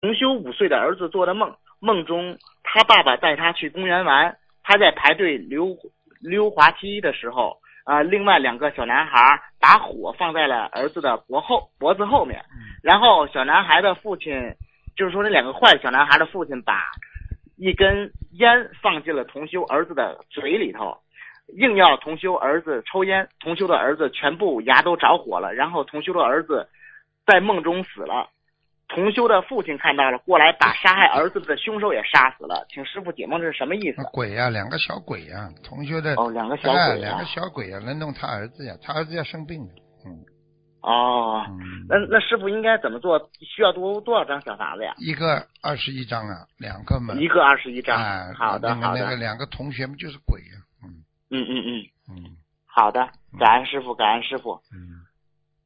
同修5岁的儿子做的梦，梦中他爸爸带他去公园玩，他在排队溜滑梯的时候，另外2个小男孩把火放在了儿子的脖子后面，然后小男孩的父亲，就是说那2个坏小男孩的父亲把一根烟放进了同修儿子的嘴里头，硬要同修儿子抽烟，同修的儿子全部牙都着火了，然后同修的儿子在梦中死了。同修的父亲看到了，过来把杀害儿子的凶手也杀死了。请师傅解梦，这是什么意思？ 鬼呀，2个小鬼呀，同修的 2个小鬼 ，2个小鬼呀，来弄他儿子呀，他儿子要生病的。 那师傅应该怎么做？需要多少张小房子呀？ 一个21张啊，2个嘛。 一个21张。好的。 那个2个同学们就是鬼呀。 好的，感恩师傅，感恩师傅。